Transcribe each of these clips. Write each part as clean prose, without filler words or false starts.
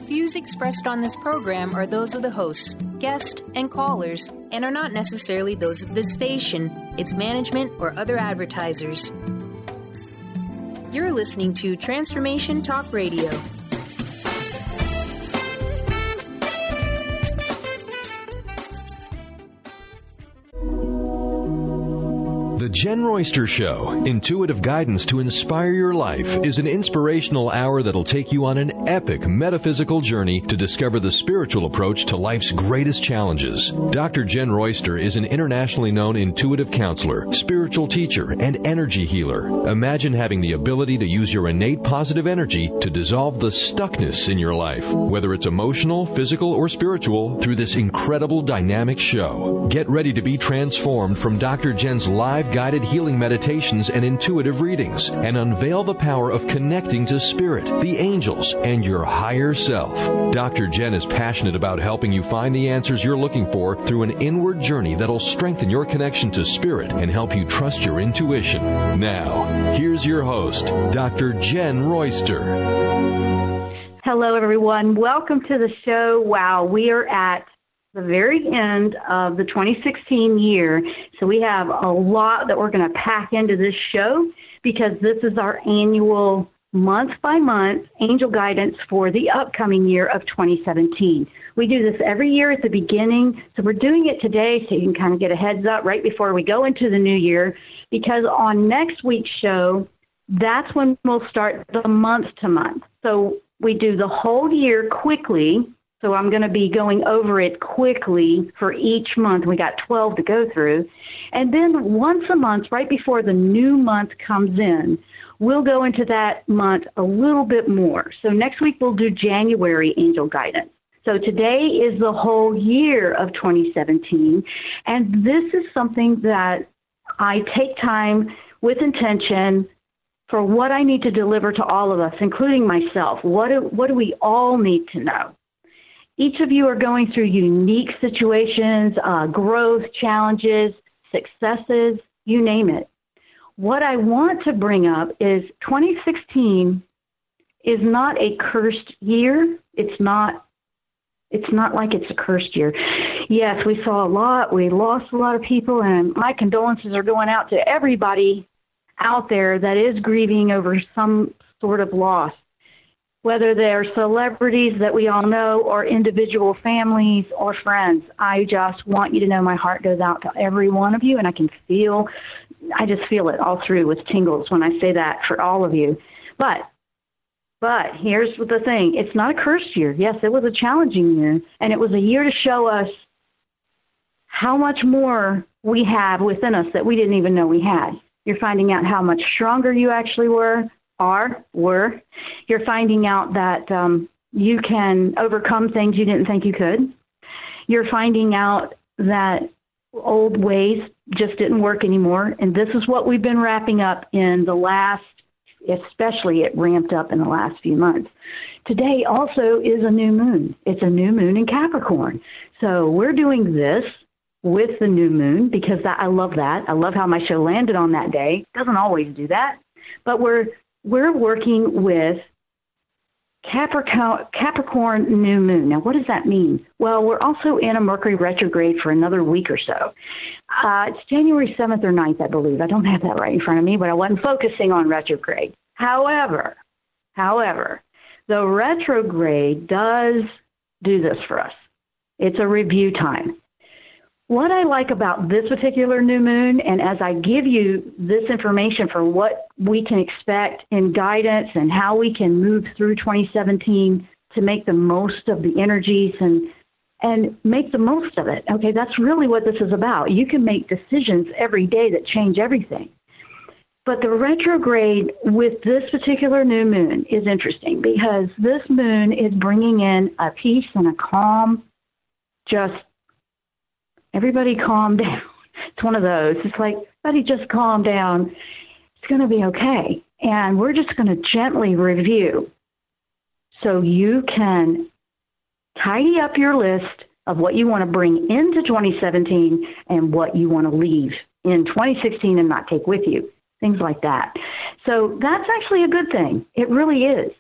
views expressed on this program are those of the hosts, guests, and callers, and are not necessarily those of this station, its management, or other advertisers. You're listening to Transformation Talk Radio. The Jen Royster Show, intuitive guidance to inspire your life, is an inspirational hour that'll take you on an epic metaphysical journey to discover the spiritual approach to life's greatest challenges. Dr. Jen Royster is an internationally known intuitive counselor, spiritual teacher, and energy healer. Imagine having the ability to use your innate positive energy to dissolve the stuckness in your life, whether it's emotional, physical, or spiritual, through this incredible dynamic show. Get ready to be transformed from Dr. Jen's live guided healing meditations and intuitive readings, and unveil the power of connecting to spirit, the angels, and your higher self. Dr. Jen is passionate about helping you find the answers you're looking for through an inward journey that'll strengthen your connection to spirit and help you trust your intuition. Now, here's your host, Dr. Jen Royster. Hello, everyone. Welcome to the show. Wow, we are at the very end of the 2016 year, so we have a lot that we're going to pack into this show because this is our annual month-by-month angel guidance for the upcoming year of 2017. We do this every year at the beginning, so we're doing it today so you can kind of get a heads up right before we go into the new year, because on next week's show, that's when we'll start the month-to-month. So we do the whole year quickly. So I'm going to be going over it quickly for each month. We got 12 to go through. And then once a month, right before the new month comes in, we'll go into that month a little bit more. So next week we'll do January angel guidance. So today is the whole year of 2017. And this is something that I take time with intention for what I need to deliver to all of us, including myself. What do we all need to know? Each of you are going through unique situations, growth, challenges, successes, you name it. What I want to bring up is 2016 is not a cursed year. It's not like it's a cursed year. Yes, we saw a lot. We lost a lot of people, and my condolences are going out to everybody out there that is grieving over some sort of loss, whether they're celebrities that we all know or individual families or friends. I just want you to know my heart goes out to every one of you, and I just feel it all through with tingles when I say that for all of you. But here's the thing. It's not a cursed year. Yes, it was a challenging year, and it was a year to show us how much more we have within us that we didn't even know we had. You're finding out how much stronger you actually were. You're finding out that you can overcome things you didn't think you could. You're finding out that old ways just didn't work anymore. And this is what we've been wrapping up in the last, especially it ramped up in the last few months. Today also is a new moon. It's a new moon in Capricorn. So we're doing this with the new moon because I love that. I love how my show landed on that day. Doesn't always do that. But we're working with Capricorn new moon. Now, what does that mean? Well, we're also in a Mercury retrograde for another week or so. It's January 7th or 9th, I believe. I don't have that right in front of me, but I wasn't focusing on retrograde. However, the retrograde does do this for us. It's a review time. What I like about this particular new moon, and as I give you this information for what we can expect in guidance and how we can move through 2017 to make the most of the energies and make the most of it. Okay, that's really what this is about. You can make decisions every day that change everything. But the retrograde with this particular new moon is interesting because this moon is bringing in a peace and a calm, just everybody calm down. It's one of those. It's like, everybody just calm down. It's going to be okay. And we're just going to gently review so you can tidy up your list of what you want to bring into 2017 and what you want to leave in 2016 and not take with you, things like that. So that's actually a good thing. It really is.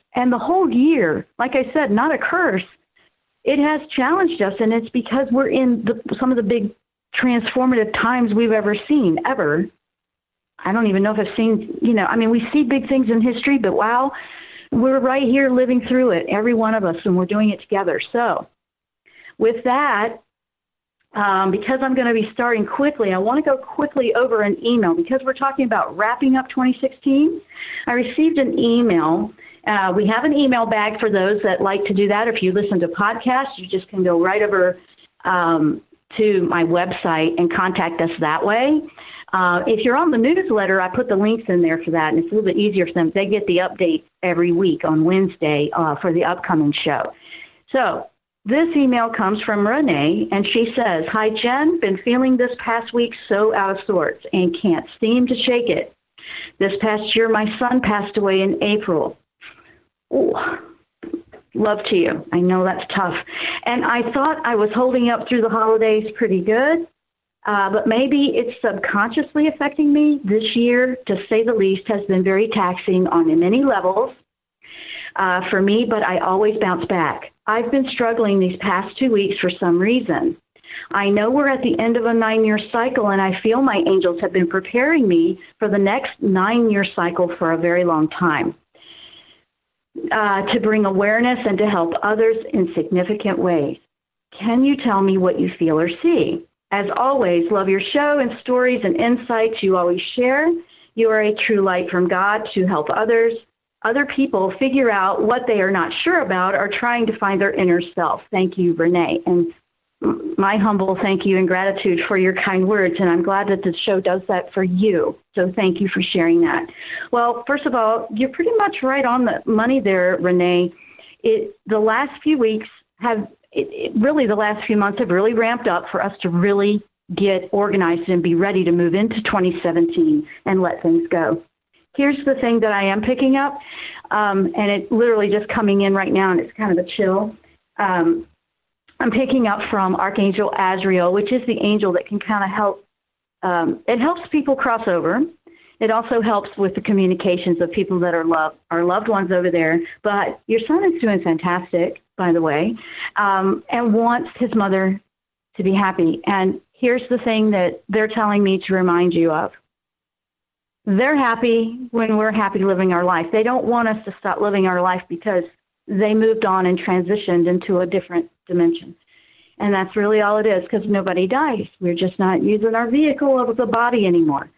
And the whole year, like I said, not a curse, it has challenged us, and it's because we're in some of the big transformative times we've ever seen, ever. I don't even know if I've seen, we see big things in history, but wow, we're right here living through it, every one of us, and we're doing it together. So with that, because I'm going to be starting quickly, I want to go quickly over an email because we're talking about wrapping up 2016. I received an email. We have an email bag for those that like to do that. If you listen to podcasts, you just can go right over to my website and contact us that way. If you're on the newsletter, I put the links in there for that, and it's a little bit easier for them. They get the update every week on Wednesday for the upcoming show. So this email comes from Renee, and she says, "Hi, Jen. Been feeling this past week so out of sorts and can't seem to shake it. This past year, my son passed away in April. Ooh, love to you. I know that's tough. And I thought I was holding up through the holidays pretty good, but maybe it's subconsciously affecting me. This year, to say the least, has been very taxing on many levels for me, but I always bounce back. I've been struggling these past 2 weeks for some reason. I know we're at the end of a 9-year cycle, and I feel my angels have been preparing me for the next 9-year cycle for a very long time. To bring awareness and to help others in significant ways. Can you tell me what you feel or see? As always, love your show and stories and insights you always share. You are a true light from God to help other people figure out what they are not sure about or trying to find their inner self. Thank you, Renee." And my humble thank you and gratitude for your kind words, and I'm glad that the show does that for you. So thank you for sharing that. Well, first of all, you're pretty much right on the money there, Renee. The last few weeks the last few months have really ramped up for us to really get organized and be ready to move into 2017 and let things go. Here's the thing that I am picking up, and it's literally just coming in right now, and it's kind of a chill. I'm picking up from Archangel Azrael, which is the angel that can kind of help. It helps people cross over. It also helps with the communications of people that are loved ones over there. But your son is doing fantastic, by the way, and wants his mother to be happy. And here's the thing that they're telling me to remind you of. They're happy when we're happy living our life. They don't want us to stop living our life because they moved on and transitioned into a different dimension. And that's really all it is, because nobody dies. We're just not using our vehicle of the body anymore.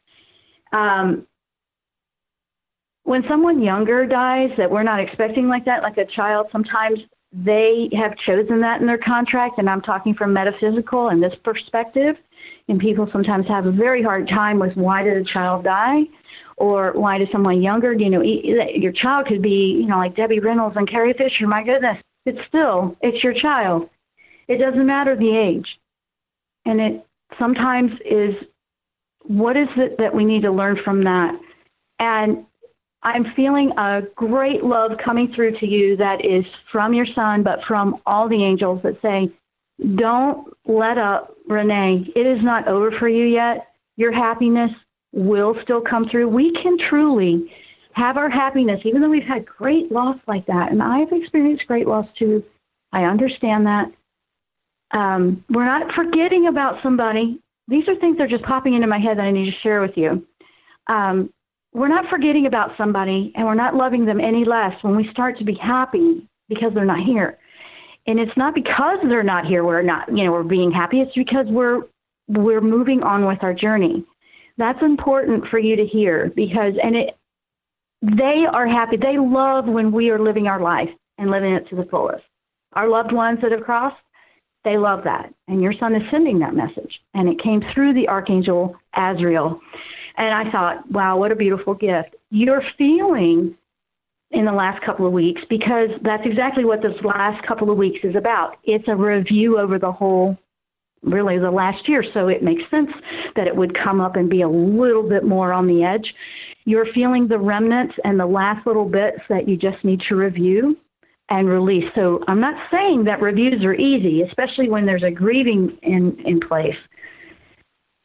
When someone younger dies that we're not expecting like that, like a child, sometimes they have chosen that in their contract, and I'm talking from metaphysical and this perspective, and people sometimes have a very hard time with why did a child die? Or why does someone younger, your child could be, like Debbie Reynolds and Carrie Fisher. My goodness, it's your child. It doesn't matter the age. And it sometimes is, what is it that we need to learn from that? And I'm feeling a great love coming through to you that is from your son, but from all the angels that say, don't let up, Renee. It is not over for you yet. Your happiness will still come through. We can truly have our happiness, even though we've had great loss like that. And I've experienced great loss too. I understand that. We're not forgetting about somebody. These are things that are just popping into my head that I need to share with you. We're not forgetting about somebody, and we're not loving them any less when we start to be happy because they're not here. And it's not because they're not here we're being happy. It's because we're moving on with our journey. That's important for you to hear because they are happy. They love when we are living our life and living it to the fullest. Our loved ones that have crossed, they love that. And your son is sending that message. And it came through the Archangel Azrael. And I thought, wow, what a beautiful gift. You're feeling in the last couple of weeks, because that's exactly what this last couple of weeks is about. It's a review over the last year. So it makes sense that it would come up and be a little bit more on the edge. You're feeling the remnants and the last little bits that you just need to review and release. So I'm not saying that reviews are easy, especially when there's a grieving in place.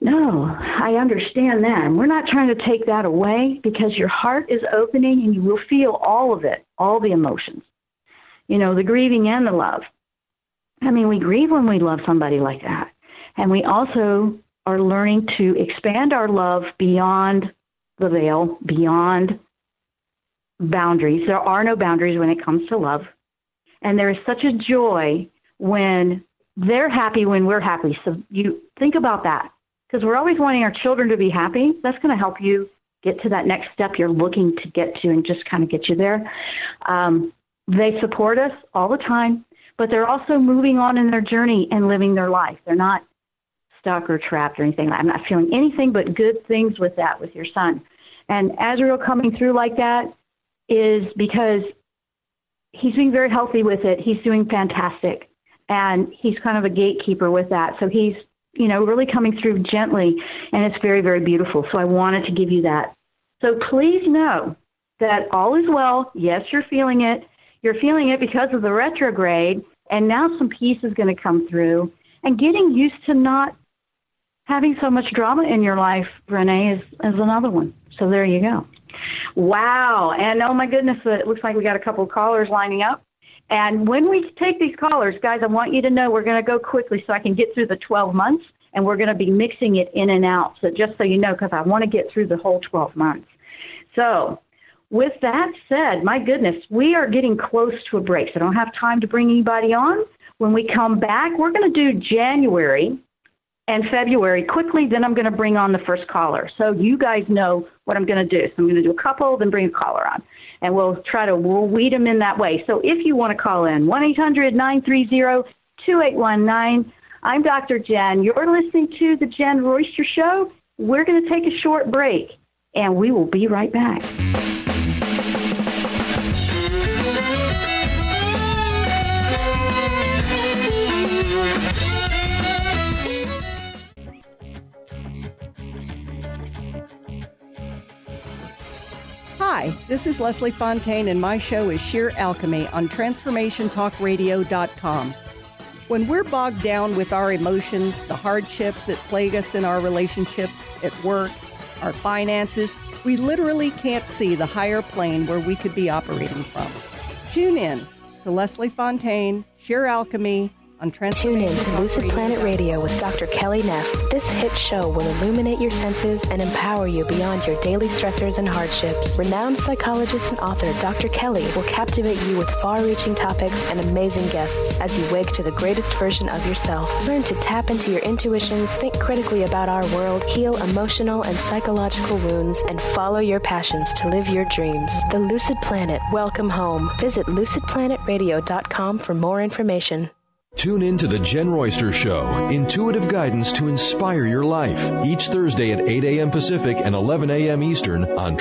No, I understand that. And we're not trying to take that away, because your heart is opening and you will feel all of it, all the emotions, the grieving and the love. I mean, we grieve when we love somebody like that. And we also are learning to expand our love beyond the veil, beyond boundaries. There are no boundaries when it comes to love. And there is such a joy when they're happy, when we're happy. So you think about that, because we're always wanting our children to be happy. That's going to help you get to that next step you're looking to get to and just kind of get you there. They support us all the time, but they're also moving on in their journey and living their life. They're not stuck or trapped or anything. I'm not feeling anything but good things with that, with your son. And Azrael coming through like that is because he's being very healthy with it. He's doing fantastic. And he's kind of a gatekeeper with that. So he's, really coming through gently, and it's very, very beautiful. So I wanted to give you that. So please know that all is well. Yes, you're feeling it. You're feeling it because of the retrograde, and now some peace is going to come through. And getting used to not having so much drama in your life, Renee, is another one. So there you go. Wow. And oh my goodness, it looks like we got a couple of callers lining up. And when we take these callers, guys, I want you to know we're going to go quickly so I can get through the 12 months, and we're going to be mixing it in and out. So just so you know, because I want to get through the whole 12 months. So with that said, my goodness, we are getting close to a break. So I don't have time to bring anybody on. When we come back, we're going to do January and February quickly. Then I'm going to bring on the first caller. So you guys know what I'm going to do. So I'm going to do a couple, then bring a caller on. And we'll weed them in that way. So if you want to call in, 1-800-930-2819. I'm Dr. Jen. You're listening to The Jen Royster Show. We're going to take a short break, and we will be right back. Hi, this is Leslie Fontaine, and my show is Sheer Alchemy on TransformationTalkRadio.com. When we're bogged down with our emotions, the hardships that plague us in our relationships, at work, our finances, we literally can't see the higher plane where we could be operating from. Tune in to Leslie Fontaine, Sheer Alchemy, on Tune in to Lucid Planet Radio with Dr. Kelly Neff. This hit show will illuminate your senses and empower you beyond your daily stressors and hardships. Renowned psychologist and author Dr. Kelly will captivate you with far-reaching topics and amazing guests as you wake to the greatest version of yourself. Learn to tap into your intuitions, think critically about our world, heal emotional and psychological wounds, and follow your passions to live your dreams. The Lucid Planet. Welcome home. Visit lucidplanetradio.com for more information. Tune in to The Jen Royster Show, intuitive guidance to inspire your life, each Thursday at 8 a.m. Pacific and 11 a.m. Eastern on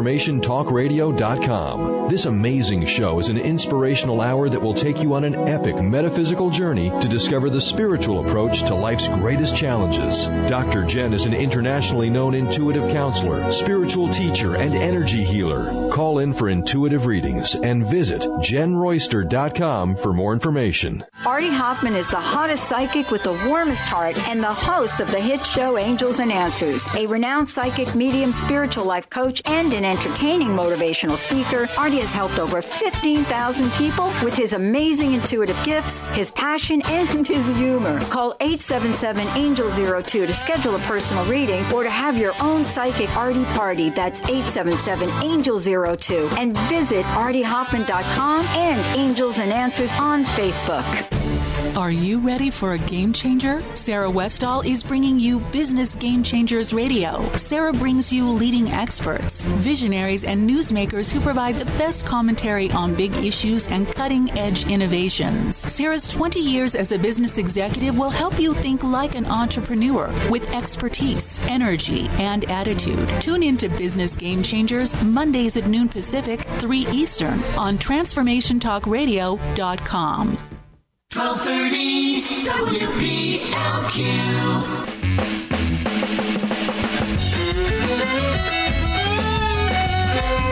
TransformationTalkRadio.com. This amazing show is an inspirational hour that will take you on an epic metaphysical journey to discover the spiritual approach to life's greatest challenges. Dr. Jen is an internationally known intuitive counselor, spiritual teacher, and energy healer. Call in for intuitive readings and visit JenRoyster.com for more information. Artie Hoffman is the hottest psychic with the warmest heart and the host of the hit show Angels and Answers. A renowned psychic, medium, spiritual life coach, and an entertaining motivational speaker, Artie has helped over 15,000 people with his amazing intuitive gifts, his passion, and his humor. Call 877-ANGEL-02 to schedule a personal reading or to have your own psychic Artie party. That's 877-ANGEL-02. And visit ArtieHoffman.com and Angels and Answers on Facebook. Are you ready for a game changer? Sarah Westall is bringing you Business Game Changers Radio. Sarah brings you leading experts, visionaries, and newsmakers who provide the best commentary on big issues and cutting-edge innovations. Sarah's 20 years as a business executive will help you think like an entrepreneur with expertise, energy, and attitude. Tune in to Business Game Changers Mondays at noon Pacific, 3 Eastern on TransformationTalkRadio.com. 1230 WBLQ.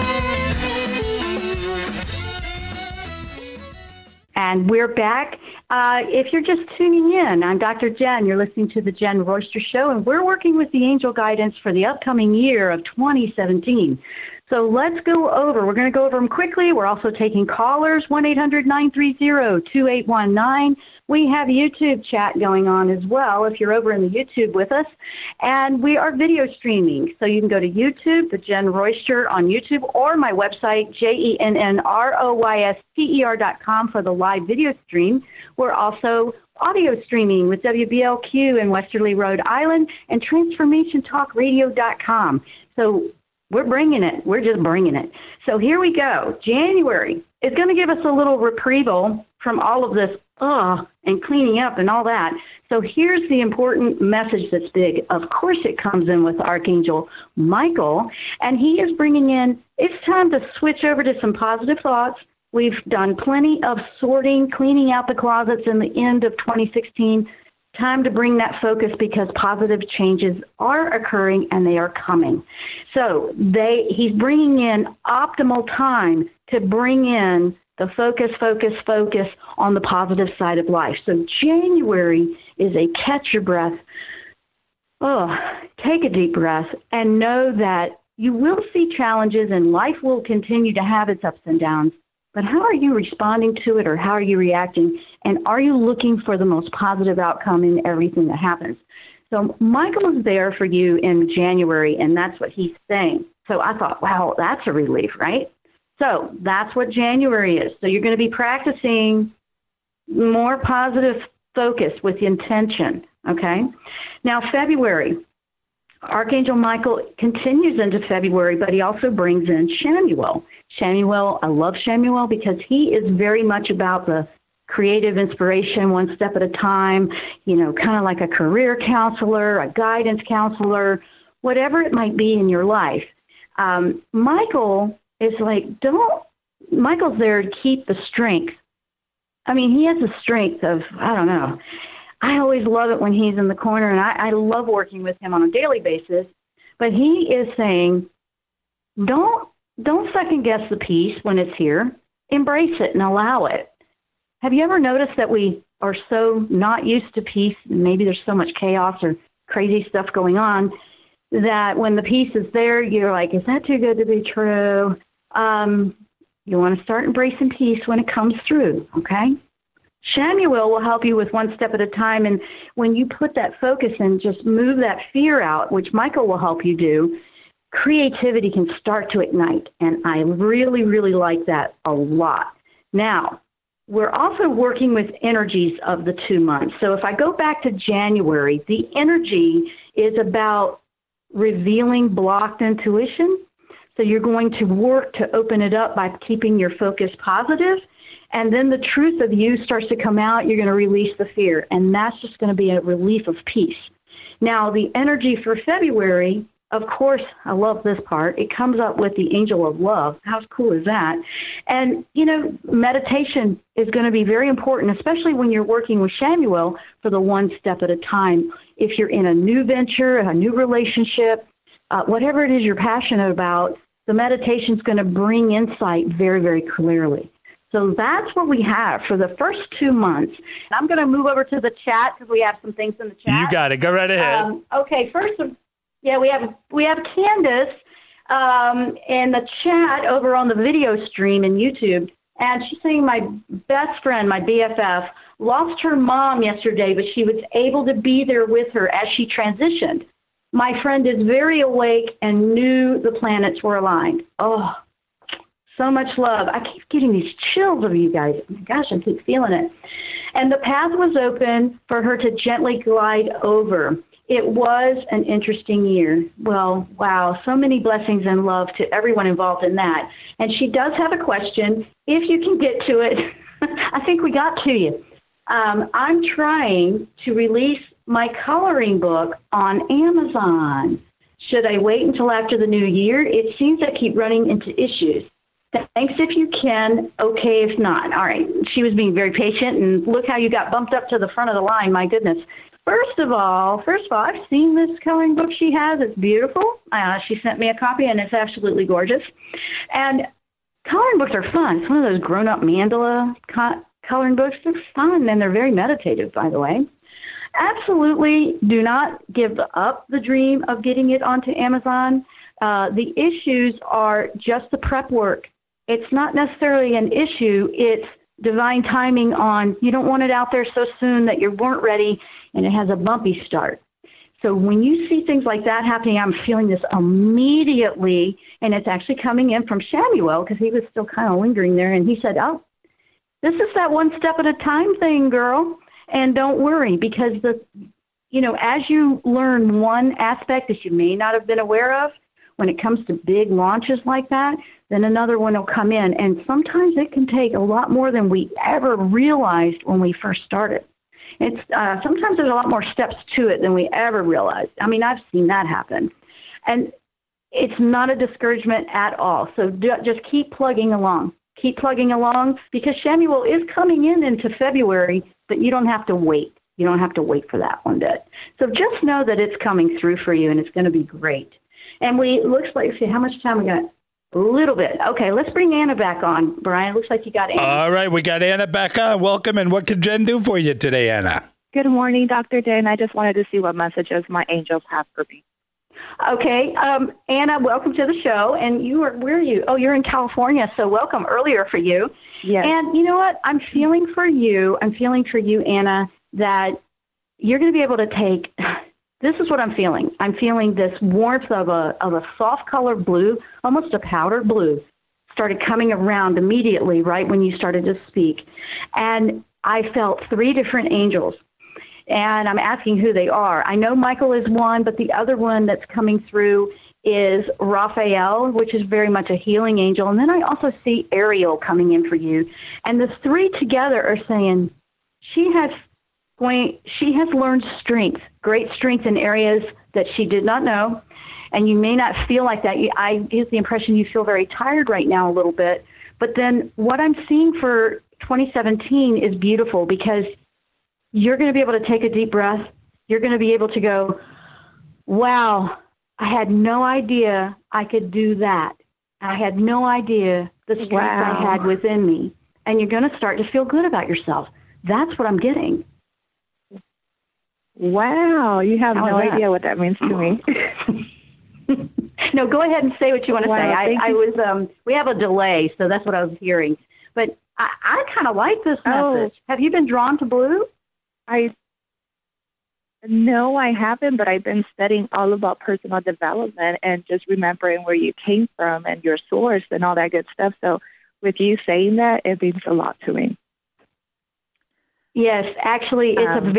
And we're back. If you're just tuning in, I'm Dr. Jen. You're listening to The Jen Royster Show, and we're working with the angel guidance for the upcoming year of 2017. So let's go over. We're going to go over them quickly. We're also taking callers, 1-800-930-2819. We have YouTube chat going on as well if you're over in the YouTube with us. And we are video streaming. So you can go to YouTube, The Jen Royster on YouTube, or my website, JENNROYSTER.com for the live video stream. We're also audio streaming with WBLQ in Westerly, Rhode Island, and TransformationTalkRadio.com. So we're bringing it. We're just bringing it. So here we go. January is going to give us a little reprieval from all of this and cleaning up and all that. So here's the important message that's big. Of course, it comes in with Archangel Michael, and he is bringing in, it's time to switch over to some positive thoughts. We've done plenty of sorting, cleaning out the closets in the end of 2016. Time to bring that focus because positive changes are occurring and they are coming. So he's bringing in optimal time to bring in the focus on the positive side of life. So January is a catch your breath. Take a deep breath and know that you will see challenges and life will continue to have its ups and downs. But how are you responding to it, or how are you reacting? And are you looking for the most positive outcome in everything that happens? So Michael is there for you in January, and that's what he's saying. So I thought, wow, that's a relief, right? So that's what January is. So you're going to be practicing more positive focus with intention, okay? Now, February, Archangel Michael continues into February, but he also brings in Shamuel. Shamuel, I love Shamuel because he is very much about the creative inspiration, one step at a time, kind of like a career counselor, a guidance counselor, whatever it might be in your life. Michael is like, Michael's there to keep the strength. I mean, he has the strength of, I don't know. I always love it when he's in the corner, and I love working with him on a daily basis. But he is saying, don't second guess the peace when it's here. Embrace it and allow it. Have you ever noticed that we are so not used to peace, and maybe there's so much chaos or crazy stuff going on, that when the peace is there, you're like, is that too good to be true? You want to start embracing peace when it comes through, okay? Shamuel will help you with one step at a time, and when you put that focus and just move that fear out, which Michael will help you do, creativity can start to ignite, and I really, really like that a lot. Now, we're also working with energies of the 2 months. So if I go back to January, the energy is about revealing blocked intuition. So you're going to work to open it up by keeping your focus positive. And then the truth of you starts to come out. You're going to release the fear. And that's just going to be a relief of peace. Now, the energy for February, of course, I love this part. It comes up with the angel of love. How cool is that? And, meditation is going to be very important, especially when you're working with Shamuel for the one step at a time. If you're in a new venture, a new relationship, whatever it is you're passionate about, the meditation is going to bring insight very, very clearly. So that's what we have for the first 2 months. I'm going to move over to the chat because we have some things in the chat. You got it. Go right ahead. Okay, first, we have Candace in the chat over on the video stream in YouTube, and she's saying my best friend, my BFF, lost her mom yesterday, but she was able to be there with her as she transitioned. My friend is very awake and knew the planets were aligned. Oh, so much love. I keep getting these chills of you guys. Oh my gosh, I keep feeling it. And the path was open for her to gently glide over. It was an interesting year. Well, wow, so many blessings and love to everyone involved in that. And she does have a question. If you can get to it, I think we got to you. I'm trying to release my coloring book on Amazon. Should I wait until after the new year? It seems I keep running into issues. Thanks if you can. Okay if not. All right. She was being very patient, and look how you got bumped up to the front of the line. My goodness. First of all, I've seen this coloring book she has. It's beautiful. She sent me a copy, and it's absolutely gorgeous. And coloring books are fun. It's one of those grown-up mandala coloring books. They're fun, and they're very meditative, by the way. Absolutely do not give up the dream of getting it onto Amazon. The issues are just the prep work. It's not necessarily an issue. It's divine timing on you don't want it out there so soon that you weren't ready and it has a bumpy start. So when you see things like that happening, I'm feeling this immediately, and it's actually coming in from Samuel because he was still kind of lingering there, and he said, oh, this is that one step at a time thing, girl, and don't worry because as you learn one aspect that you may not have been aware of, when it comes to big launches like that, then another one will come in. And sometimes it can take a lot more than we ever realized when we first started. It's sometimes there's a lot more steps to it than we ever realized. I mean, I've seen that happen. And it's not a discouragement at all. So just keep plugging along. Keep plugging along because Samuel is coming into February, but you don't have to wait. You don't have to wait for that one bit. So just know that it's coming through for you, and it's going to be great. And looks like, see how much time we got? A little bit. Okay, let's bring Anna back on, Brian. Looks like you got Anna. All right, we got Anna back on. Welcome, and what can Jen do for you today, Anna? Good morning, Dr. Jen. I just wanted to see what messages my angels have for me. Okay, Anna, welcome to the show. And where are you? Oh, you're in California, so welcome earlier for you. Yes. And you know what? I'm feeling for you, Anna, that you're going to be able to take... This is what I'm feeling. I'm feeling this warmth of a soft color blue, almost a powdered blue, started coming around immediately right when you started to speak. And I felt 3 different angels. And I'm asking who they are. I know Michael is one, but the other one that's coming through is Raphael, which is very much a healing angel. And then I also see Ariel coming in for you. And the 3 together are saying, she has learned strength, great strength in areas that she did not know. And you may not feel like that. I get the impression you feel very tired right now a little bit. But then what I'm seeing for 2017 is beautiful because you're going to be able to take a deep breath. You're going to be able to go, wow, I had no idea I could do that. I had no idea the strength I had within me. And you're going to start to feel good about yourself. That's what I'm getting. Wow, you have no idea what that means to me. No, go ahead and say what you want to say. We have a delay, so that's what I was hearing. But I kind of like this message. Have you been drawn to blue? No, I haven't, but I've been studying all about personal development and just remembering where you came from and your source and all that good stuff. So with you saying that, it means a lot to me. Yes, actually,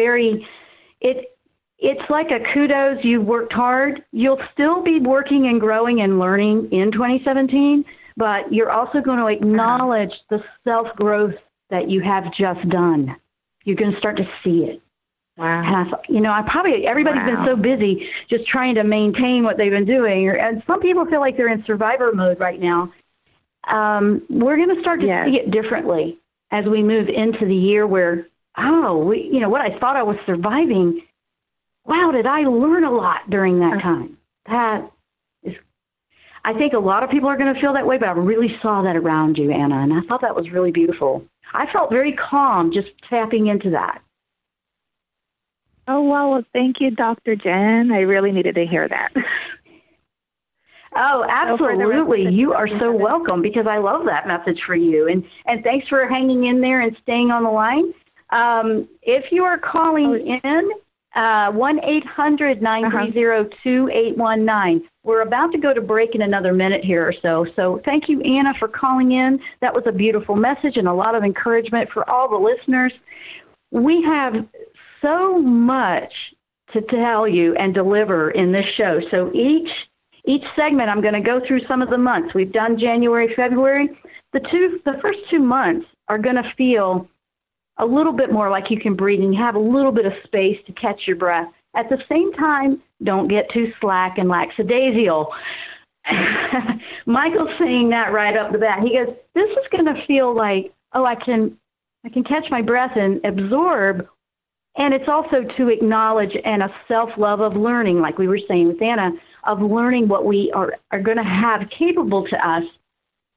it's like a kudos, you worked hard. You'll still be working and growing and learning in 2017, but you're also going to acknowledge the self-growth that you have just done. You're going to start to see it. Wow. Everybody's been so busy just trying to maintain what they've been doing. And some people feel like they're in survivor mode right now. We're going to start to see it differently as we move into the year where, what I thought I was surviving, wow, did I learn a lot during that time? I think a lot of people are going to feel that way, but I really saw that around you, Anna, and I thought that was really beautiful. I felt very calm just tapping into that. Oh, well, thank you, Dr. Jen. I really needed to hear that. Oh, absolutely. You are so welcome because I love that message for you. And thanks for hanging in there and staying on the line. If you are calling in, 1-800-930-2819. We're about to go to break in another minute here or so. So thank you, Anna, for calling in. That was a beautiful message and a lot of encouragement for all the listeners. We have so much to tell you and deliver in this show. So each segment, I'm going to go through some of the months. We've done January, February. The first 2 months are going to feel a little bit more like you can breathe and you have a little bit of space to catch your breath. At the same time, don't get too slack and lackadaisical. Michael's saying that right up the bat. He goes, this is going to feel like, I can catch my breath and absorb. And it's also to acknowledge and a self-love of learning, like we were saying with Anna, of learning what we are going to have capable to us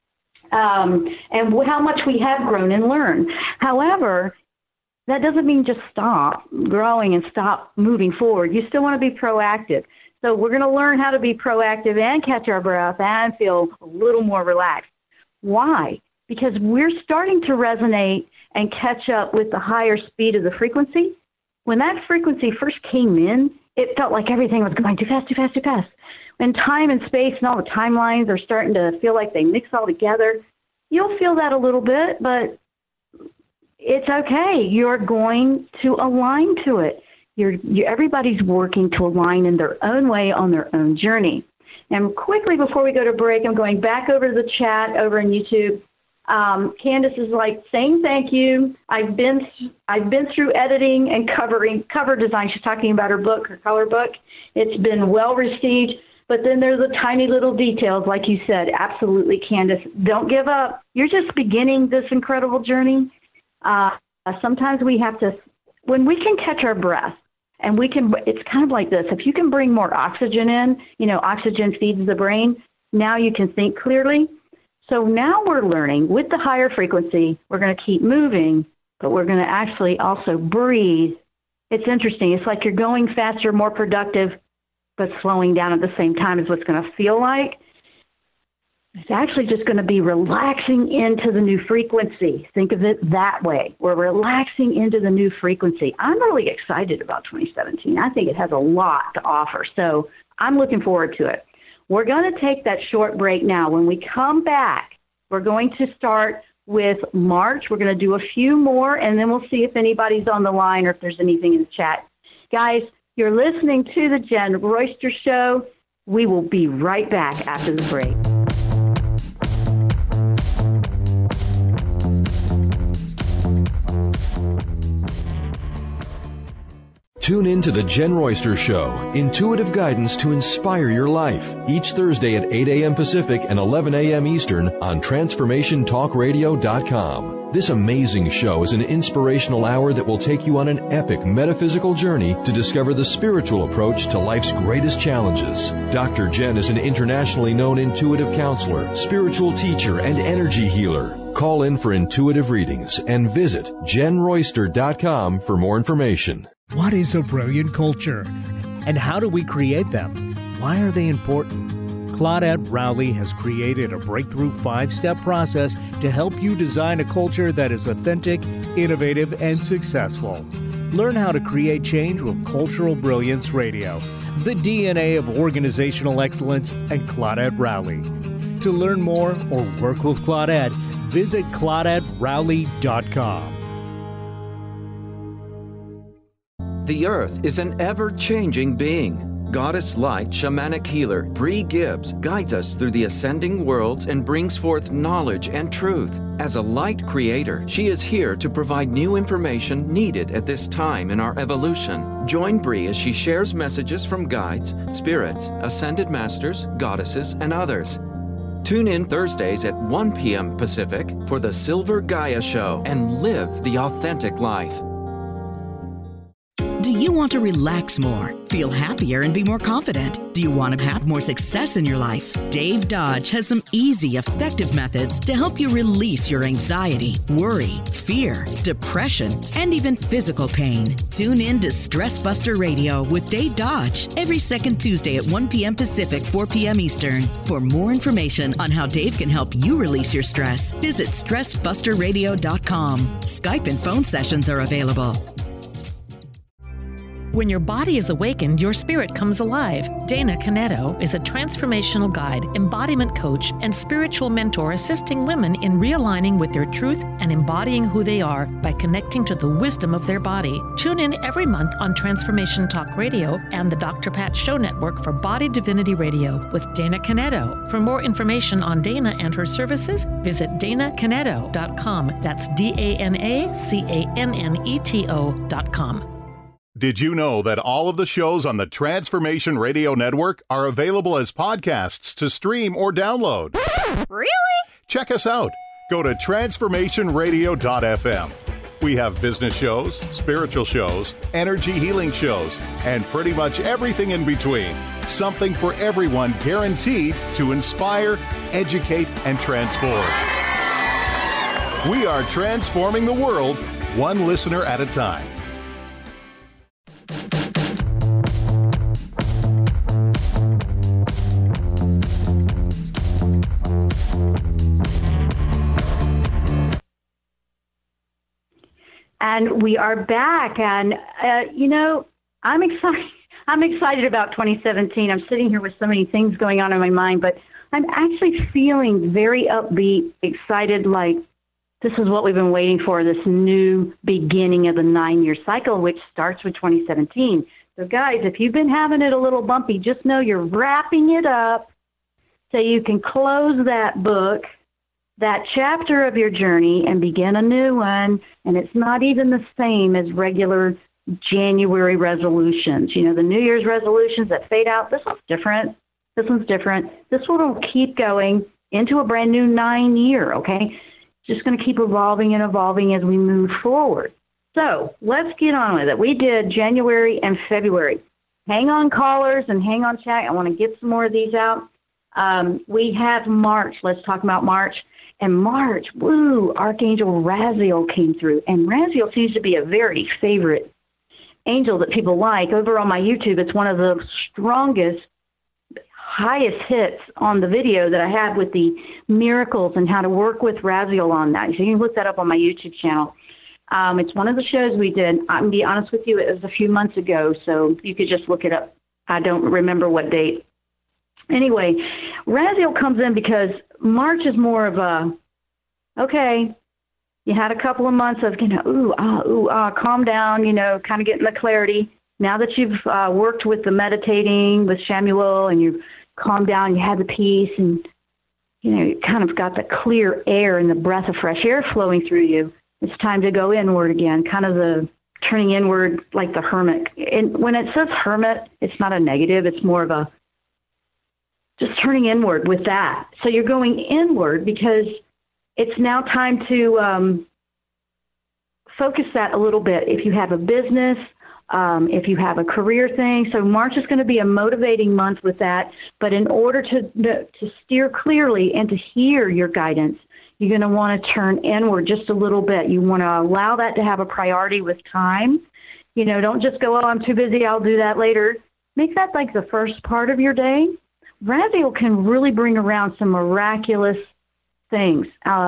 and how much we have grown and learned. However, that doesn't mean just stop growing and stop moving forward. You still want to be proactive. So we're going to learn how to be proactive and catch our breath and feel a little more relaxed. Why? Because we're starting to resonate and catch up with the higher speed of the frequency. When that frequency first came in, it felt like everything was going too fast, too fast, too fast. And time and space and all the timelines are starting to feel like they mix all together. You'll feel that a little bit, but it's okay. You're going to align to it. Everybody's working to align in their own way on their own journey. And quickly before we go to break, I'm going back over to the chat over on YouTube. Candace is like saying thank you. I've been through editing and cover design. She's talking about her book, her color book. It's been well received. But then there's the tiny little details, like you said. Absolutely, Candace. Don't give up. You're just beginning this incredible journey. Sometimes we have to, when we can catch our breath, and it's kind of like this. If you can bring more oxygen in, oxygen feeds the brain. Now you can think clearly. So now we're learning with the higher frequency, we're going to keep moving, but we're going to actually also breathe. It's interesting. It's like you're going faster, more productive, but slowing down at the same time is what's going to feel like. It's actually just going to be relaxing into the new frequency. Think of it that way. We're relaxing into the new frequency. I'm really excited about 2017. I think it has a lot to offer. So I'm looking forward to it. We're going to take that short break now. When we come back, we're going to start with March. We're going to do a few more, and then we'll see if anybody's on the line or if there's anything in the chat. Guys, you're listening to The Jen Royster Show. We will be right back after the break. Tune in to The Jen Royster Show, intuitive guidance to inspire your life, each Thursday at 8 a.m. Pacific and 11 a.m. Eastern on TransformationTalkRadio.com. This amazing show is an inspirational hour that will take you on an epic metaphysical journey to discover the spiritual approach to life's greatest challenges. Dr. Jen is an internationally known intuitive counselor, spiritual teacher, and energy healer. Call in for intuitive readings and visit JenRoyster.com for more information. What is a brilliant culture? And how do we create them? Why are they important? Claudette Rowley has created a breakthrough 5-step process to help you design a culture that is authentic, innovative, and successful. Learn how to create change with Cultural Brilliance Radio, the DNA of organizational excellence, and Claudette Rowley. To learn more or work with Claudette, visit ClaudetteRowley.com. The Earth is an ever-changing being. Goddess Light Shamanic Healer Bree Gibbs guides us through the ascending worlds and brings forth knowledge and truth. As a light creator, she is here to provide new information needed at this time in our evolution. Join Bree as she shares messages from guides, spirits, ascended masters, goddesses, and others. Tune in Thursdays at 1 p.m. Pacific for the Silver Gaia Show and live the authentic life. Do you want to relax more, feel happier, and be more confident? Do you want to have more success in your life? Dave Dodge has some easy, effective methods to help you release your anxiety, worry, fear, depression, and even physical pain. Tune in to Stress Buster Radio with Dave Dodge every second Tuesday at 1 p.m. Pacific, 4 p.m. Eastern. For more information on how Dave can help you release your stress, visit StressBusterRadio.com. Skype and phone sessions are available. When your body is awakened, your spirit comes alive. Dana Canetto is a transformational guide, embodiment coach, and spiritual mentor assisting women in realigning with their truth and embodying who they are by connecting to the wisdom of their body. Tune in every month on Transformation Talk Radio and the Dr. Pat Show Network for Body Divinity Radio with Dana Canetto. For more information on Dana and her services, visit DanaCanetto.com. That's DanaCanneto.com. Did you know that all of the shows on the Transformation Radio Network are available as podcasts to stream or download? Really? Check us out. Go to transformationradio.fm. We have business shows, spiritual shows, energy healing shows, and pretty much everything in between. Something for everyone, guaranteed to inspire, educate, and transform. We are transforming the world, one listener at a time. And we are back, and I'm excited. I'm excited about 2017. I'm sitting here with so many things going on in my mind, but I'm actually feeling very upbeat, excited, like this is what we've been waiting for, this new beginning of the 9-year cycle, which starts with 2017. So, guys, if you've been having it a little bumpy, just know you're wrapping it up so you can close that book, that chapter of your journey, and begin a new one. And it's not even the same as regular January resolutions. You know, the New Year's resolutions that fade out, this one's different. This one's different. This one will keep going into a brand new 9-year, okay? It's just going to keep evolving and evolving as we move forward. So let's get on with it. We did January and February. Hang on, callers, and hang on, chat. I want to get some more of these out. We have March. Let's talk about March. And March, woo, Archangel Raziel came through. And Raziel seems to be a very favorite angel that people like. Over on my YouTube, it's one of the strongest, highest hits on the video that I have with the miracles and how to work with Raziel on that. So you can look that up on my YouTube channel. It's one of the shows we did. I'm going to be honest with you, it was a few months ago, so you could just look it up. I don't remember what date. Anyway, Raziel comes in because March is more of a, okay, you had a couple of months of, calm down, kind of getting the clarity. Now that you've worked with the meditating with Shamuel and you've calmed down, you had the peace, and, you kind of got the clear air and the breath of fresh air flowing through you. It's time to go inward again, kind of the turning inward like the hermit. And when it says hermit, it's not a negative. It's more of a just turning inward with that. So you're going inward because it's now time to focus that a little bit. If you have a business, if you have a career thing. So March is going to be a motivating month with that. But in order to steer clearly and to hear your guidance, you're going to want to turn inward just a little bit. You want to allow that to have a priority with time. Don't just go, I'm too busy, I'll do that later. Make that like the first part of your day. Raziel can really bring around some miraculous things.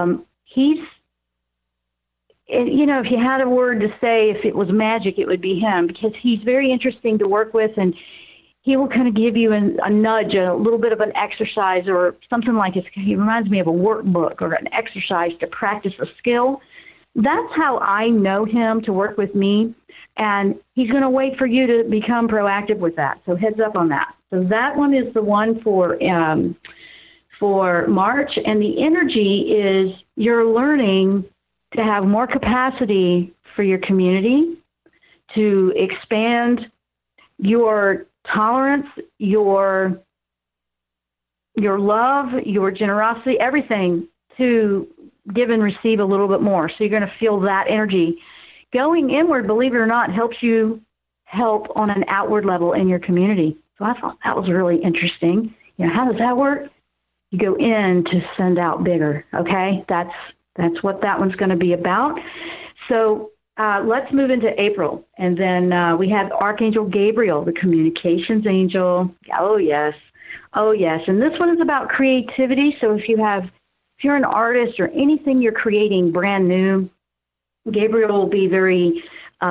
If you had a word to say, if it was magic, it would be him, because he's very interesting to work with, and he will kind of give you a nudge, a little bit of an exercise or something like it. He reminds me of a workbook or an exercise to practice a skill. That's how I know him to work with me, and he's going to wait for you to become proactive with that. So heads up on that. So that one is the one for March, and the energy is you're learning to have more capacity for your community, to expand your tolerance, your love, your generosity, everything, to give and receive a little bit more. So you're going to feel that energy. Going inward, believe it or not, helps you help on an outward level in your community. So I thought that was really interesting. How does that work? You go in to send out bigger, okay? That's what that one's going to be about. So let's move into April. And then we have Archangel Gabriel, the communications angel. Oh, yes. And this one is about creativity. So if you're an artist or anything you're creating brand new, Gabriel will be very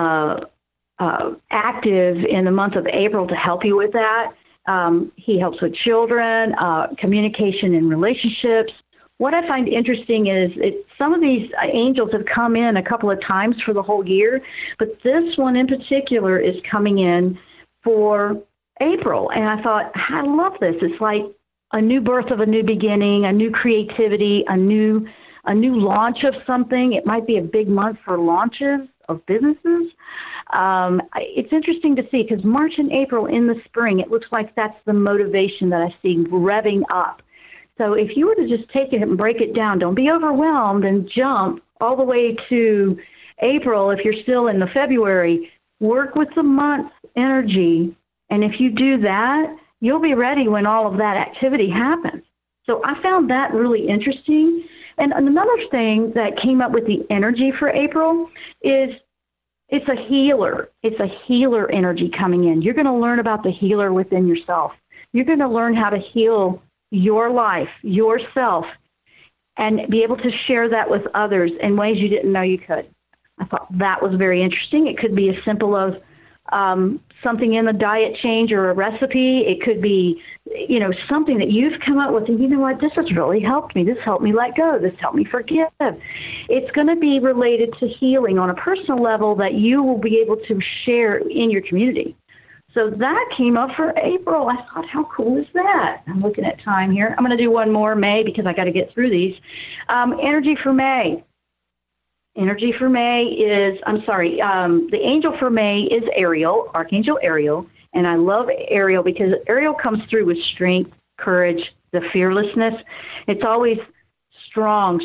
active in the month of April to help you with that. He helps with children, communication and relationships. What I find interesting is some of these angels have come in a couple of times for the whole year, but this one in particular is coming in for April. And I thought, I love this. It's like a new birth of a new beginning, a new creativity, a new launch of something. It might be a big month for launches of businesses. It's interesting to see because March and April in the spring, it looks like that's the motivation that I see revving up. So if you were to just take it and break it down, don't be overwhelmed and jump all the way to April if you're still in the February. Work with the month's energy, and if you do that, you'll be ready when all of that activity happens. So I found that really interesting. And another thing that came up with the energy for April is it's a healer. It's a healer energy coming in. You're going to learn about the healer within yourself. You're going to learn how to heal your life, yourself, and be able to share that with others in ways you didn't know you could. I thought that was very interesting. It could be as simple as something in the diet change or a recipe. It could be, something that you've come up with, and you know what, this has really helped me. This helped me let go. This helped me forgive. It's going to be related to healing on a personal level that you will be able to share in your community. So that came up for April. I thought, how cool is that? I'm looking at time here. I'm going to do one more, May, because I got to get through these. Energy for May. Energy for May is, the angel for May is Ariel, Archangel Ariel. And I love Ariel because Ariel comes through with strength, courage, the fearlessness. It's always strong.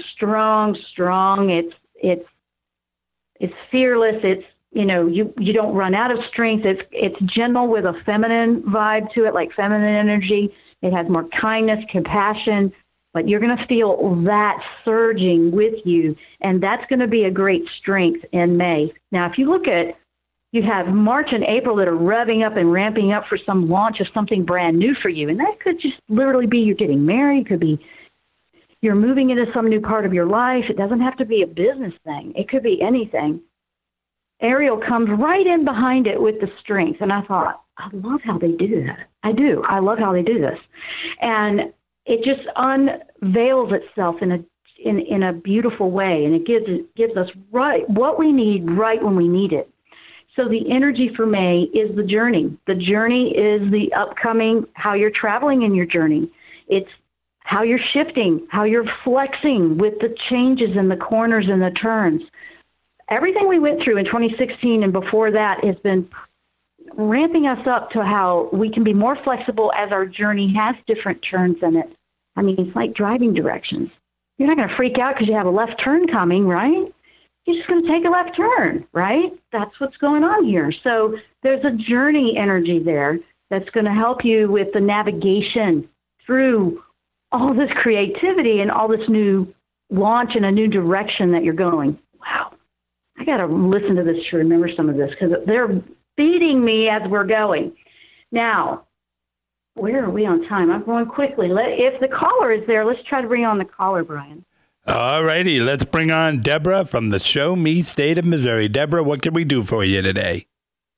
It's fearless. It's, you don't run out of strength. It's gentle with a feminine vibe to it, like feminine energy. It has more kindness, compassion, but you're going to feel that surging with you, and that's going to be a great strength in May. Now, if you look at, you have March and April that are revving up and ramping up for some launch of something brand new for you, and that could just literally be you're getting married. It could be you're moving into some new part of your life. It doesn't have to be a business thing. It could be anything. Ariel comes right in behind it with the strength, and I thought, I love how they do that. I do. I love how they do this. And it just unveils itself in a beautiful way, and it gives us right what we need right when we need it. So the energy for May is the journey. The journey is the upcoming, how you're traveling in your journey. It's how you're shifting, how you're flexing with the changes and the corners and the turns. Everything we went through in 2016 and before that has been ramping us up to how we can be more flexible as our journey has different turns in it. I mean, it's like driving directions. You're not going to freak out because you have a left turn coming, right? You're just going to take a left turn, right? That's what's going on here. So there's a journey energy there that's going to help you with the navigation through all this creativity and all this new launch in a new direction that you're going. Wow. I got to listen to this to remember some of this because they're feeding me as we're going. Now, where are we on time? I'm going quickly. If the caller is there, let's try to bring on the caller, Brian. All righty. Let's bring on Deborah from the Show Me State of Missouri. Deborah, what can we do for you today?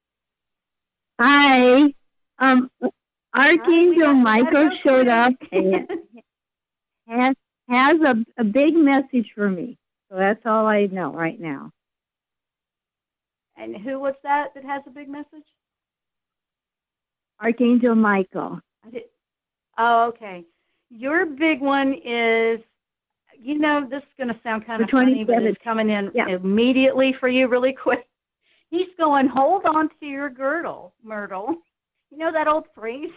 Hi. Archangel Michael showed up and has a big message for me. So that's all I know right now. And who was that has a big message? Archangel Michael. Oh, okay. Your big one is, this is going to sound kind of funny, but it's coming in immediately for you really quick. He's going, hold on to your girdle, Myrtle. You know that old phrase?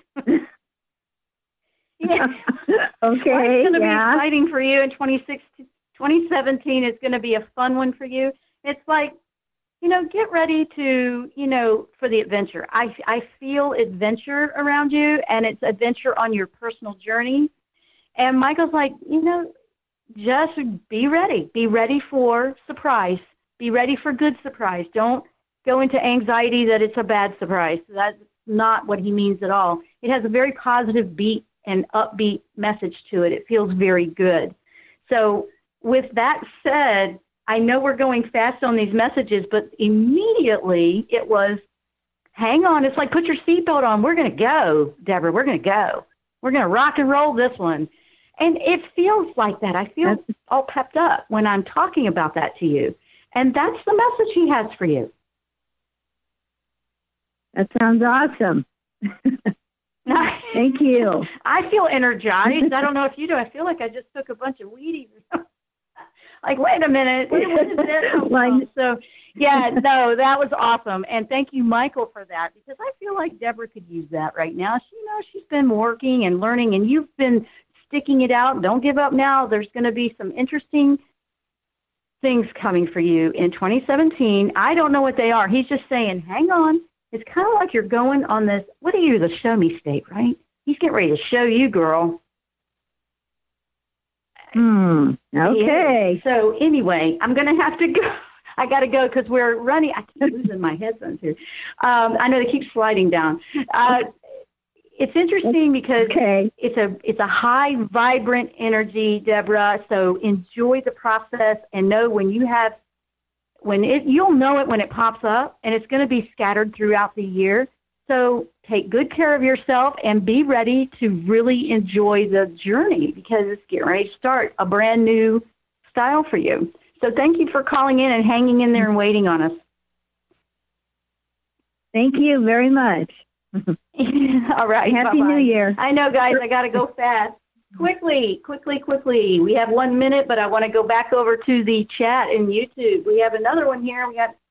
Yeah. Okay, it's going to be exciting for you in 2017. It's going to be a fun one for you. It's like, get ready to, for the adventure. I feel adventure around you, and it's adventure on your personal journey. And Michael's like, just be ready. Be ready for surprise. Be ready for good surprise. Don't go into anxiety that it's a bad surprise. That's not what he means at all. It has a very positive beat and upbeat message to it. It feels very good. So with that said, I know we're going fast on these messages, but immediately it was, hang on. It's like, put your seatbelt on. We're going to go, Deborah. We're going to go. We're going to rock and roll this one. And it feels like that. I feel all pepped up when I'm talking about that to you. And that's the message he has for you. That sounds awesome. Thank you. I feel energized. I don't know if you do. I feel like I just took a bunch of Wheaties or something. Like, wait a minute. What is this? So, no, that was awesome. And thank you, Michael, for that, because I feel like Deborah could use that right now. She's been working and learning, and you've been sticking it out. Don't give up now. There's going to be some interesting things coming for you in 2017. I don't know what they are. He's just saying, hang on. It's kind of like you're going on this, what are you, the show me state, right? He's getting ready to show you, girl. Okay. So anyway, I'm going to have to go. I got to go because we're running. I keep losing my headphones here. I know they keep sliding down. It's interesting because it's a high, vibrant energy, Deborah. So enjoy the process and know you'll know it when it pops up, and it's going to be scattered throughout the year. So take good care of yourself and be ready to really enjoy the journey because it's getting ready to start a brand new style for you. So thank you for calling in and hanging in there and waiting on us. Thank you very much. All right. Happy New Year. I know, guys. I got to go fast. Quickly. We have 1 minute, but I want to go back over to the chat in YouTube. We have another one here. We got,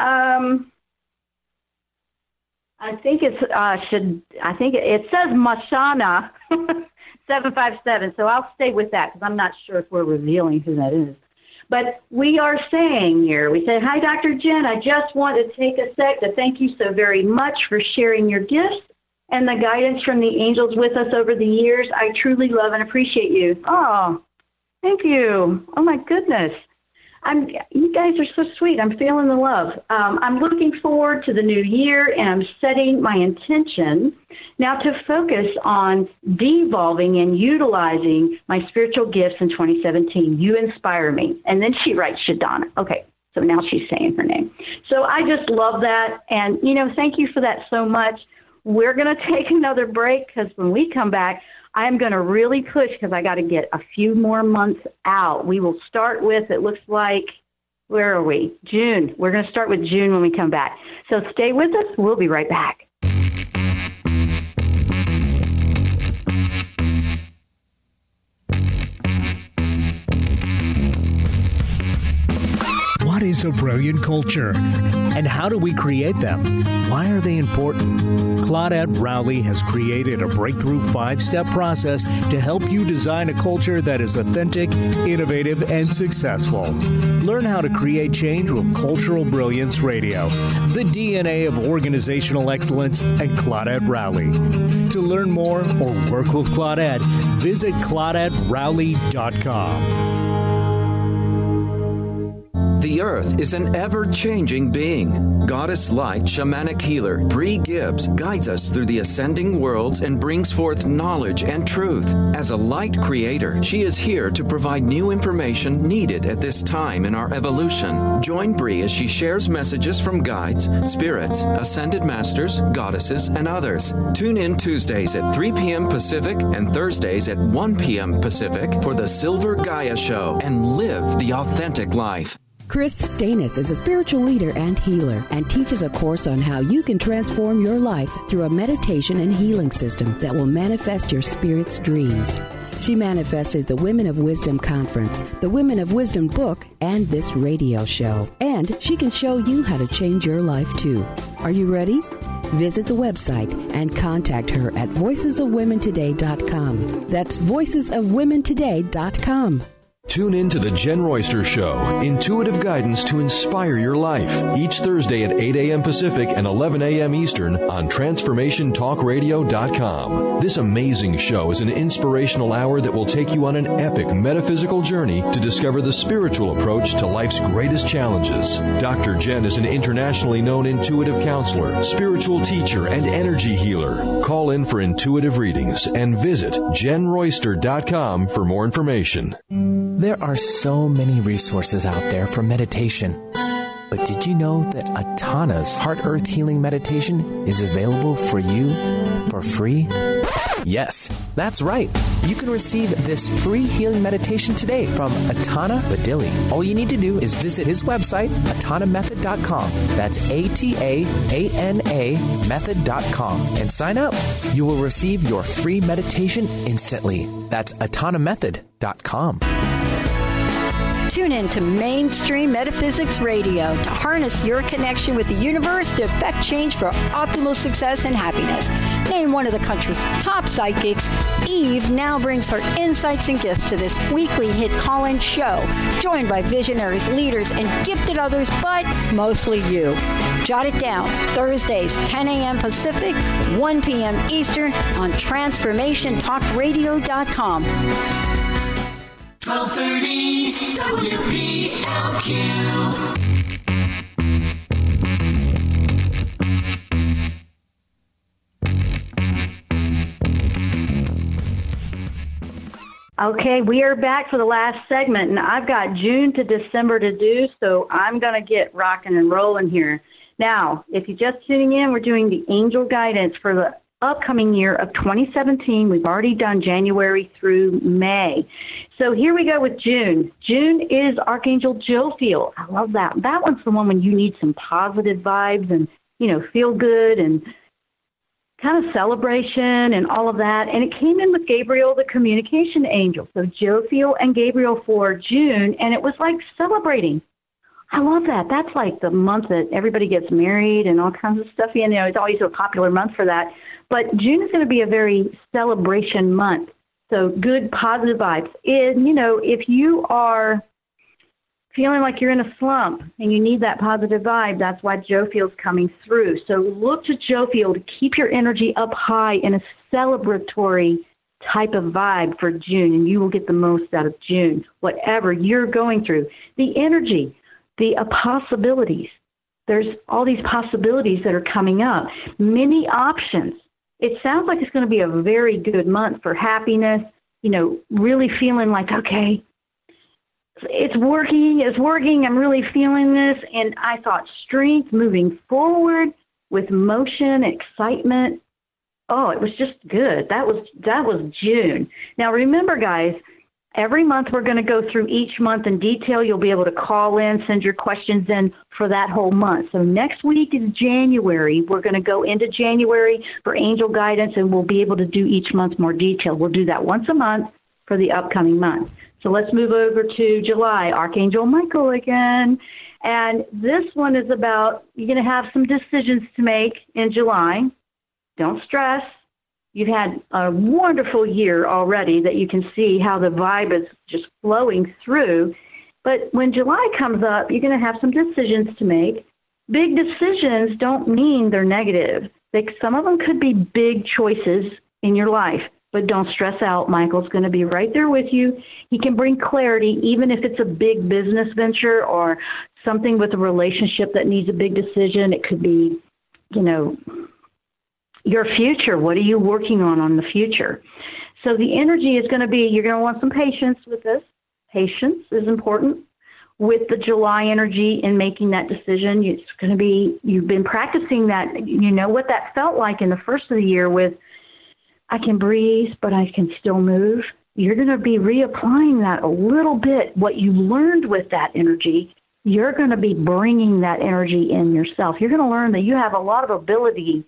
I think it says Mashana 757. So I'll stay with that because I'm not sure if we're revealing who that is. But we are saying here, we say, hi, Dr. Jen. I just want to take a sec to thank you so very much for sharing your gifts and the guidance from the angels with us over the years. I truly love and appreciate you. Oh, thank you. Oh, my goodness. You guys are so sweet. I'm feeling the love. I'm looking forward to the new year, and I'm setting my intention now to focus on devolving and utilizing my spiritual gifts in 2017. You inspire me. And then she writes Shadana. Okay, so now she's saying her name. So I just love that. And, thank you for that so much. We're going to take another break because when we come back, I'm going to really push because I got to get a few more months out. We will start with, it looks like, where are we? June. We're going to start with June when we come back. So stay with us. We'll be right back. What is a brilliant culture? And how do we create them? Why are they important? Claudette Rowley has created a breakthrough 5-step process to help you design a culture that is authentic, innovative, and successful. Learn how to create change with Cultural Brilliance Radio, the DNA of organizational excellence, and Claudette Rowley. To learn more or work with Claudette, visit ClaudetteRowley.com. The Earth is an ever-changing being. Goddess Light Shamanic Healer Bree Gibbs guides us through the ascending worlds and brings forth knowledge and truth. As a light creator, she is here to provide new information needed at this time in our evolution. Join Bree as she shares messages from guides, spirits, ascended masters, goddesses, and others. Tune in Tuesdays at 3 p.m. Pacific and Thursdays at 1 p.m. Pacific for the Silver Gaia Show and live the authentic life. Chris Stanis is a spiritual leader and healer and teaches a course on how you can transform your life through a meditation and healing system that will manifest your spirit's dreams. She manifested the Women of Wisdom Conference, the Women of Wisdom book, and this radio show. And she can show you how to change your life too. Are you ready? Visit the website and contact her at voicesofwomentoday.com. That's voicesofwomentoday.com. Tune in to The Jen Royster Show, intuitive guidance to inspire your life, each Thursday at 8 a.m. Pacific and 11 a.m. Eastern on TransformationTalkRadio.com. This amazing show is an inspirational hour that will take you on an epic metaphysical journey to discover the spiritual approach to life's greatest challenges. Dr. Jen is an internationally known intuitive counselor, spiritual teacher, and energy healer. Call in for intuitive readings and visit JenRoyster.com for more information. There are so many resources out there for meditation. But did you know that Atana's Heart Earth Healing Meditation is available for you for free? Yes, that's right. You can receive this free healing meditation today from Atana Badili. All you need to do is visit his website, atanamethod.com. That's ATAANA method.com and sign up. You will receive your free meditation instantly. That's atanamethod.com. Tune in to Mainstream Metaphysics Radio to harness your connection with the universe to effect change for optimal success and happiness. Named one of the country's top psychics, Eve now brings her insights and gifts to this weekly hit call-in show, joined by visionaries, leaders, and gifted others, but mostly you. Jot it down. Thursdays, 10 a.m. Pacific, 1 p.m. Eastern on TransformationTalkRadio.com. 1230 WPLQ. Okay, we are back for the last segment, and I've got June to December to do, so I'm going to get rocking and rolling here. Now, if you're just tuning in, we're doing the angel guidance for the upcoming year of 2017. We've already done January through May. So here we go with June. June is Archangel Jophiel. I love that. That one's the one when you need some positive vibes and, feel good and kind of celebration and all of that. And it came in with Gabriel, the communication angel. So Jophiel and Gabriel for June, and it was like celebrating. I love that. That's like the month that everybody gets married and all kinds of stuff. It's always a popular month for that. But June is going to be a very celebration month. So good, positive vibes. And, if you are feeling like you're in a slump and you need that positive vibe, that's why Jophiel's coming through. So look to Jophiel to keep your energy up high in a celebratory type of vibe for June, and you will get the most out of June, whatever you're going through. The energy, the possibilities. There's all these possibilities that are coming up. Many options. It sounds like it's going to be a very good month for happiness, really feeling like, okay, it's working, I'm really feeling this. And I thought strength, moving forward with motion, excitement. Oh, it was just good. That was June. Now remember, guys, every month we're going to go through each month in detail. You'll be able to call in, send your questions in for that whole month. So next week is January. We're going to go into January for angel guidance, and we'll be able to do each month more detail. We'll do that once a month for the upcoming month. So let's move over to July, Archangel Michael again. And this one is about, you're going to have some decisions to make in July. Don't stress. You've had a wonderful year already that you can see how the vibe is just flowing through. But when July comes up, you're going to have some decisions to make. Big decisions don't mean they're negative. Some of them could be big choices in your life. But don't stress out. Michael's going to be right there with you. He can bring clarity, even if it's a big business venture or something with a relationship that needs a big decision. It could be, your future. What are you working on the future? So the energy is going to be, you're going to want some patience with this. Patience is important with the July energy in making that decision. It's going to be, you've been practicing that. You know what that felt like in the first of the year with, I can breathe, but I can still move. You're going to be reapplying that a little bit. What you learned with that energy, you're going to be bringing that energy in yourself. You're going to learn that you have a lot of ability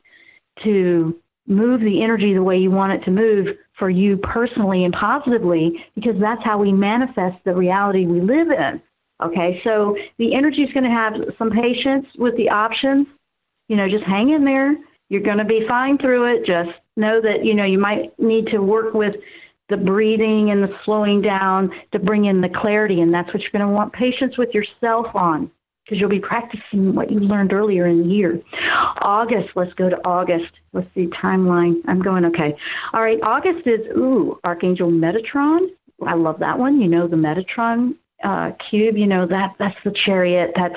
to move the energy the way you want it to move for you personally and positively, because that's how we manifest the reality we live in. Okay, so the energy is going to have some patience with the options. Just hang in there. You're going to be fine through it. Just know that, you might need to work with the breathing and the slowing down to bring in the clarity. And that's what you're going to want patience with yourself on, because you'll be practicing what you learned earlier in the year. August, let's go to August. Let's see, timeline. I'm going, okay. All right, August is, Archangel Metatron. I love that one. The Metatron cube, that's the chariot. That's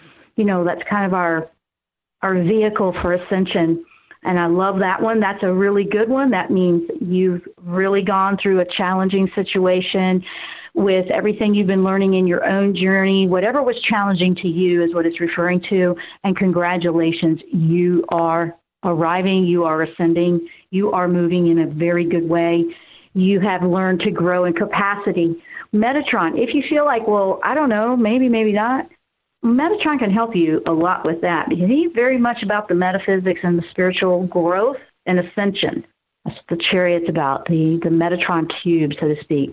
kind of our vehicle for ascension. And I love that one. That's a really good one. That means you've really gone through a challenging situation with everything you've been learning in your own journey. Whatever was challenging to you is what it's referring to. And congratulations, you are arriving, you are ascending, you are moving in a very good way. You have learned to grow in capacity. Metatron, if you feel like, well, I don't know, maybe not, Metatron can help you a lot with that, because he's very much about the metaphysics and the spiritual growth and ascension. That's what the chariot's about, the Metatron cube, so to speak.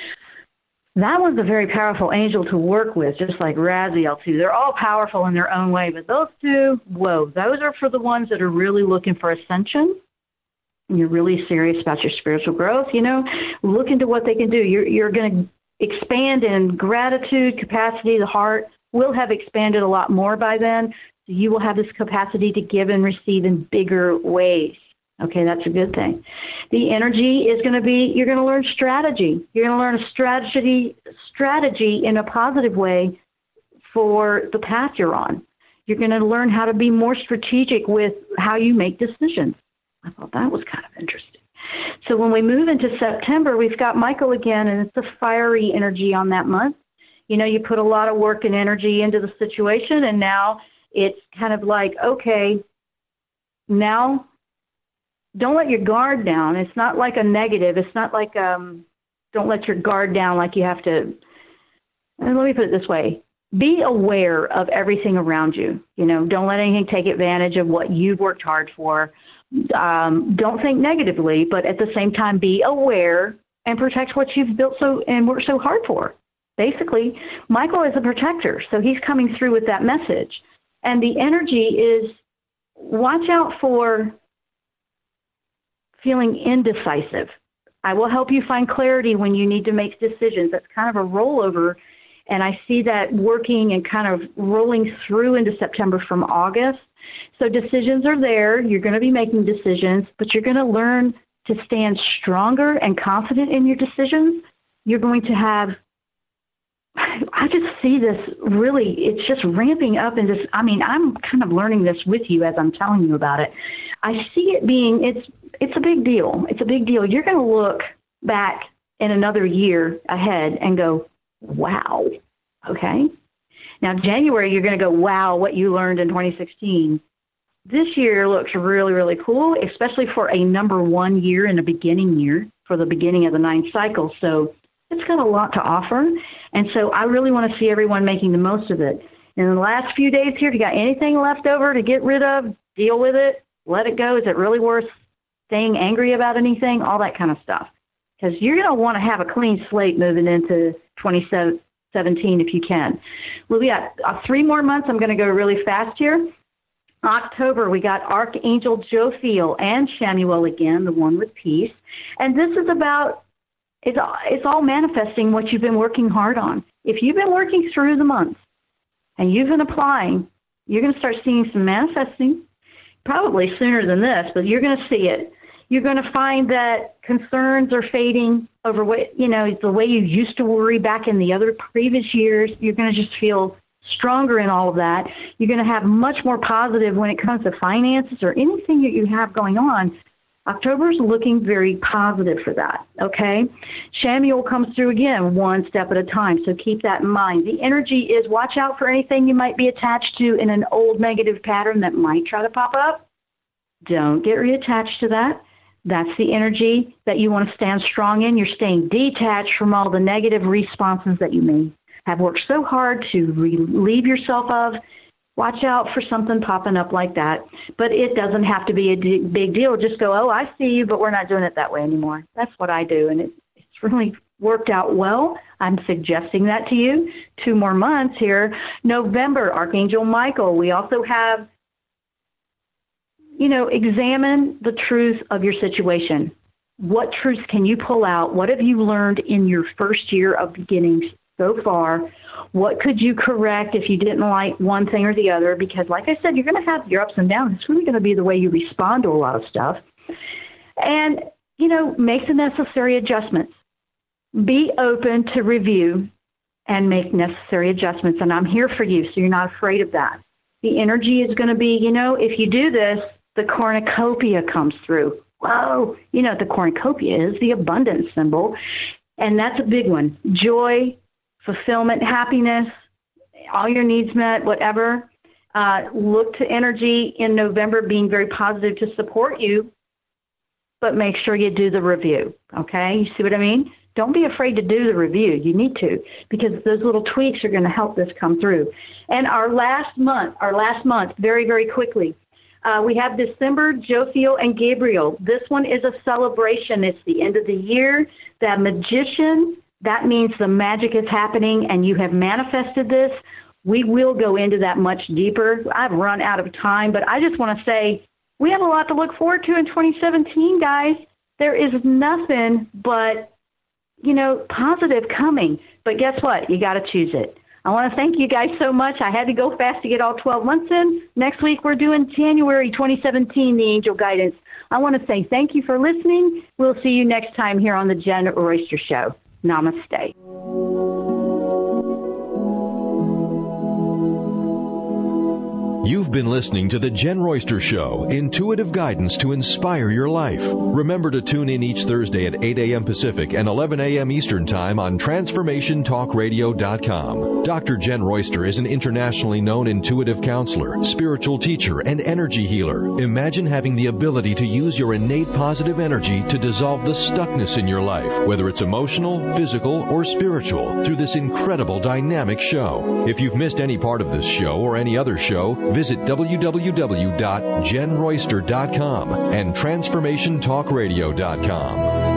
That one's a very powerful angel to work with, just like Raziel too. They're all powerful in their own way, but those two, those are for the ones that are really looking for ascension. And you're really serious about your spiritual growth. Look into what they can do. You're going to expand in gratitude, capacity, the heart will have expanded a lot more by then. So you will have this capacity to give and receive in bigger ways. Okay, that's a good thing. The energy is going to be, you're going to learn strategy. You're going to learn a strategy in a positive way for the path you're on. You're going to learn how to be more strategic with how you make decisions. I thought that was kind of interesting. So when we move into September, we've got Michael again, and it's a fiery energy on that month. You know, you put a lot of work and energy into the situation, and now it's kind of like, okay, now don't let your guard down. It's not like a negative. It's not like don't let your guard down like you have to. And let me put it this way. Be aware of everything around you. You know, don't let anything take advantage of what you've worked hard for. Don't think negatively, but at the same time, be aware and protect what you've built and worked so hard for. Basically, Michael is a protector, so he's coming through with that message. And the energy is watch out for feeling indecisive. I will help you find clarity when you need to make decisions. That's kind of a rollover, and I see that working and kind of rolling through into September from August. So decisions are there. You're going to be making decisions, but you're going to learn to stand stronger and confident in your decisions. You're going to have, I just see this really, it's just ramping up in this. I mean, I'm kind of learning this with you as I'm telling you about it. I see it being, it's a big deal. It's a big deal. You're going to look back in another year ahead and go, wow. Okay. Now, January, you're going to go, wow, what you learned in 2016. This year looks really, really cool, especially for a number one year and a beginning year for the beginning of the 9th cycle. So it's got a lot to offer. And so I really want to see everyone making the most of it. In the last few days here, if you got anything left over to get rid of, deal with it, let it go. Is it really worth staying angry about anything? All that kind of stuff. Because you're going to want to have a clean slate moving into 2017 if you can. Well, we got 3 more months. I'm going to go really fast here. October, we got Archangel Jophiel and Shamuel again, the one with peace. And this is about, it's all manifesting what you've been working hard on. If you've been working through the months and you've been applying, you're going to start seeing some manifesting, probably sooner than this, but you're going to see it. You're going to find that concerns are fading over what, you know, the way you used to worry back in the other previous years. You're going to just feel stronger in all of that. You're going to have much more positive when it comes to finances or anything that you have going on. October's looking very positive for that, okay? Shamuel comes through again, one step at a time, so keep that in mind. The energy is watch out for anything you might be attached to in an old negative pattern that might try to pop up. Don't get reattached to that. That's the energy that you want to stand strong in. You're staying detached from all the negative responses that you may have worked so hard to relieve yourself of. Watch out for something popping up like that. But it doesn't have to be a big deal. Just go, oh, I see you, but we're not doing it that way anymore. That's what I do, and it's really worked out well. I'm suggesting that to you. 2 more months here. November, Archangel Michael. We also have, you know, examine the truth of your situation. What truths can you pull out? What have you learned in your first year of beginnings so far? What could you correct if you didn't like one thing or the other? Because like I said, you're going to have your ups and downs. It's really going to be the way you respond to a lot of stuff. And, you know, make the necessary adjustments. Be open to review and make necessary adjustments. And I'm here for you, so you're not afraid of that. The energy is going to be, you know, if you do this, the cornucopia comes through. Whoa, you know what the cornucopia is, the abundance symbol. And that's a big one. Joy, fulfillment, happiness, all your needs met, whatever. Look to energy in November being very positive to support you, but make sure you do the review, okay? You see what I mean? Don't be afraid to do the review. You need to, because those little tweaks are going to help this come through. And our last month, very, very quickly, we have December, Jophiel, and Gabriel. This one is a celebration. It's the end of the year. That Magician, that means the magic is happening and you have manifested this. We will go into that much deeper. I've run out of time, but I just want to say we have a lot to look forward to in 2017, guys. There is nothing but, you know, positive coming. But guess what? You got to choose it. I want to thank you guys so much. I had to go fast to get all 12 months in. Next week, we're doing January 2017, the Angel Guidance. I want to say thank you for listening. We'll see you next time here on the Jen Royster Show. Namaste. You've been listening to The Jen Royster Show, intuitive guidance to inspire your life. Remember to tune in each Thursday at 8 a.m. Pacific and 11 a.m. Eastern Time on TransformationTalkRadio.com. Dr. Jen Royster is an internationally known intuitive counselor, spiritual teacher, and energy healer. Imagine having the ability to use your innate positive energy to dissolve the stuckness in your life, whether it's emotional, physical, or spiritual, through this incredible dynamic show. If you've missed any part of this show or any other show, visit www.jenroyster.com and TransformationTalkRadio.com.